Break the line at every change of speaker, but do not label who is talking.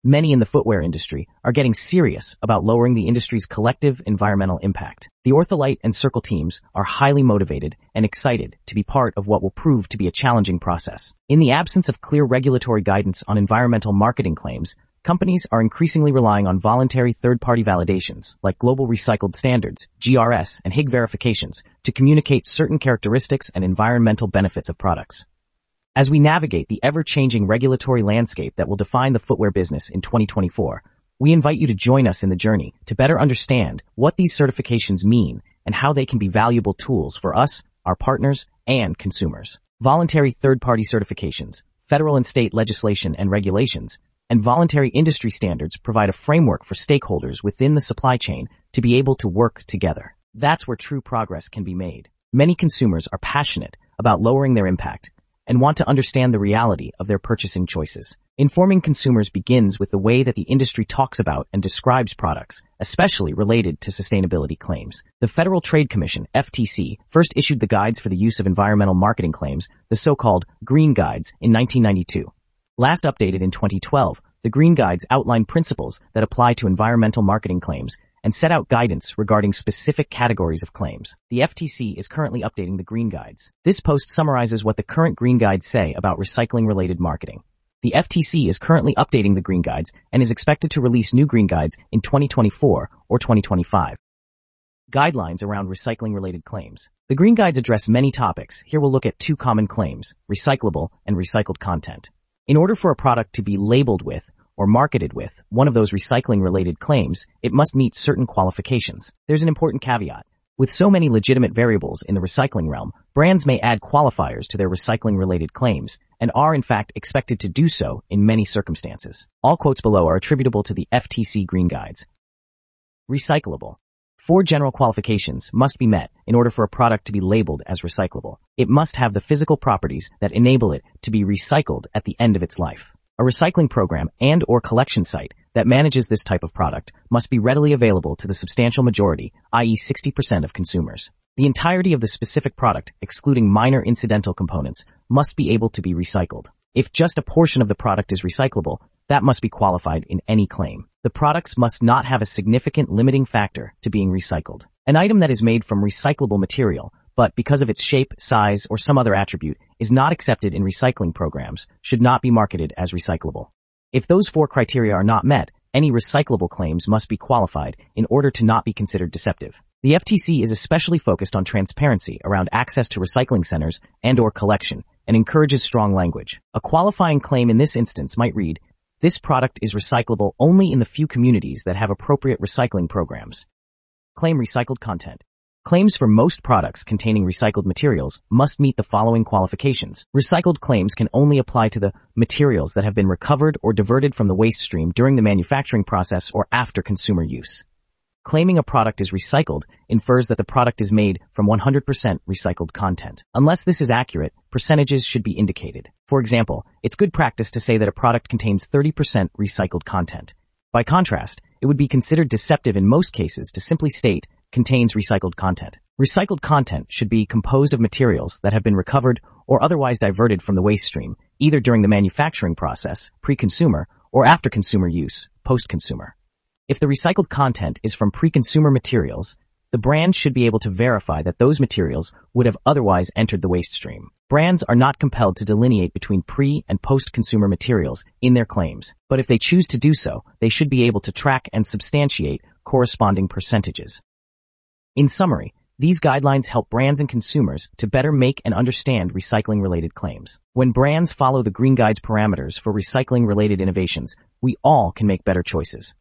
Many in the footwear industry are getting serious about lowering the industry's collective environmental impact. The Ortholite and Circle teams are highly motivated and excited to be part of what will prove to be a challenging process. In the absence of clear regulatory guidance on environmental marketing claims, companies are increasingly relying on voluntary third-party validations like Global Recycled Standards, GRS, and Higg verifications to communicate certain characteristics and environmental benefits of products. As we navigate the ever-changing regulatory landscape that will define the footwear business in 2024, we invite you to join us in the journey to better understand what these certifications mean and how they can be valuable tools for us, our partners, and consumers. Voluntary third-party certifications, federal and state legislation and regulations, and voluntary industry standards provide a framework for stakeholders within the supply chain to be able to work together. That's where true progress can be made. Many consumers are passionate about lowering their impact and want to understand the reality of their purchasing choices. Informing consumers begins with the way that the industry talks about and describes products, especially related to sustainability claims. The Federal Trade Commission, FTC, first issued the Guides for the Use of Environmental Marketing Claims, the so-called Green Guides, in 1992. Last updated in 2012, the Green Guides outline principles that apply to environmental marketing claims and set out guidance regarding specific categories of claims. The FTC is currently updating the Green Guides. This post summarizes what the current Green Guides say about recycling-related marketing. The FTC is currently updating the Green Guides and is expected to release new Green Guides in 2024 or 2025. Guidelines around recycling-related claims. The Green Guides address many topics. Here we'll look at two common claims, recyclable and recycled content. In order for a product to be labeled with or marketed with one of those recycling-related claims, it must meet certain qualifications. There's an important caveat. With so many legitimate variables in the recycling realm, brands may add qualifiers to their recycling-related claims and are in fact expected to do so in many circumstances. All quotes below are attributable to the FTC Green Guides. Recyclable. 4 general qualifications must be met in order for a product to be labeled as recyclable. It must have the physical properties that enable it to be recycled at the end of its life. A recycling program and/or collection site that manages this type of product must be readily available to the substantial majority, i.e. 60% of consumers. The entirety of the specific product, excluding minor incidental components, must be able to be recycled. If just a portion of the product is recyclable, that must be qualified in any claim. The products must not have a significant limiting factor to being recycled. An item that is made from recyclable material, but because of its shape, size, or some other attribute, is not accepted in recycling programs, should not be marketed as recyclable. If those 4 criteria are not met, any recyclable claims must be qualified in order to not be considered deceptive. The FTC is especially focused on transparency around access to recycling centers and/or collection, and encourages strong language. A qualifying claim in this instance might read, "This product is recyclable only in the few communities that have appropriate recycling programs." Claim recycled content. Claims for most products containing recycled materials must meet the following qualifications. Recycled claims can only apply to the materials that have been recovered or diverted from the waste stream during the manufacturing process or after consumer use. Claiming a product is recycled infers that the product is made from 100% recycled content. Unless this is accurate, percentages should be indicated. For example, it's good practice to say that a product contains 30% recycled content. By contrast, it would be considered deceptive in most cases to simply state contains recycled content. Recycled content should be composed of materials that have been recovered or otherwise diverted from the waste stream, either during the manufacturing process, pre-consumer, or after consumer use, post-consumer. If the recycled content is from pre-consumer materials, the brand should be able to verify that those materials would have otherwise entered the waste stream. Brands are not compelled to delineate between pre- and post-consumer materials in their claims, but if they choose to do so, they should be able to track and substantiate corresponding percentages. In summary, these guidelines help brands and consumers to better make and understand recycling-related claims. When brands follow the Green Guide's parameters for recycling-related innovations, we all can make better choices.